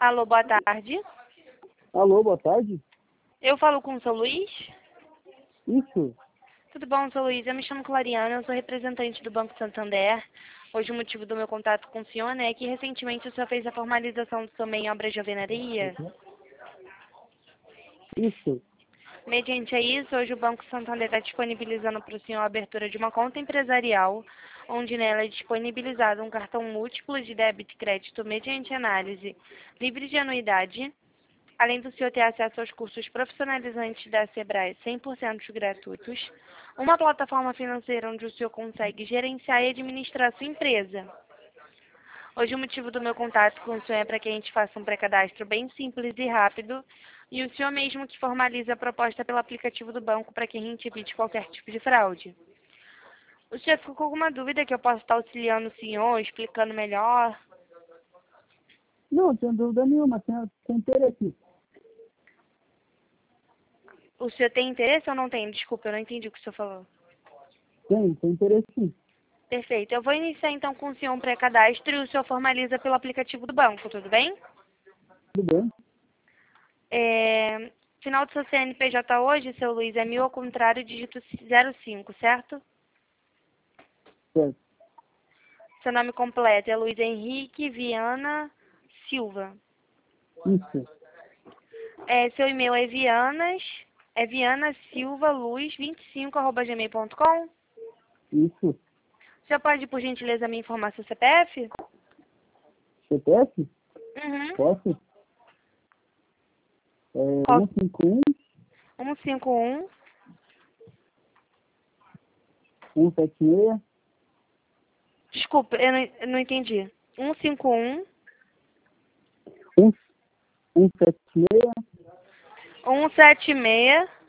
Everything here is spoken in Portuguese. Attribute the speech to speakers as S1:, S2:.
S1: Alô, boa tarde.
S2: Alô, boa tarde.
S1: Eu falo com o seu Luiz?
S2: Isso.
S1: Tudo bom, seu Luiz? Eu me chamo Clariana, eu sou representante do Banco Santander. Hoje o motivo do meu contato com o senhor, né, é que recentemente o senhor fez a formalização do seu MEI em obras de alvenaria.
S2: Isso.
S1: Mediante a isso, hoje o Banco Santander está disponibilizando para o senhor a abertura de uma conta empresarial, onde nela é disponibilizado um cartão múltiplo de débito e crédito mediante análise livre de anuidade, além do senhor ter acesso aos cursos profissionalizantes da Sebrae 100% gratuitos, uma plataforma financeira onde o senhor consegue gerenciar e administrar a sua empresa. Hoje o motivo do meu contato com o senhor é para que a gente faça um pré-cadastro bem simples e rápido, e o senhor mesmo que formaliza a proposta pelo aplicativo do banco para que a gente evite qualquer tipo de fraude. O senhor ficou com alguma dúvida que eu possa estar auxiliando o senhor, explicando melhor?
S2: Não, não tenho dúvida nenhuma, tenho interesse.
S1: O senhor tem interesse ou não tem? Desculpa, eu não entendi o que o senhor falou.
S2: Tenho interesse sim.
S1: Perfeito. Eu vou iniciar então com o senhor um pré-cadastro e o senhor formaliza pelo aplicativo do banco, tudo bem?
S2: Tudo bem?
S1: Final do seu CNPJ hoje, seu Luiz, é 1000 ao contrário, dígito 05, certo?
S2: Certo.
S1: Seu nome completo é Luiz Henrique Viana Silva.
S2: Isso.
S1: Seu e-mail é vianasilvaluz25@gmail.com.
S2: Isso.
S1: O senhor pode, por gentileza, me informar seu CPF?
S2: CPF?
S1: Uhum.
S2: Posso?
S1: Qual?
S2: 151
S1: 151.
S2: 176
S1: Desculpa, eu não entendi. 151
S2: 176
S1: 176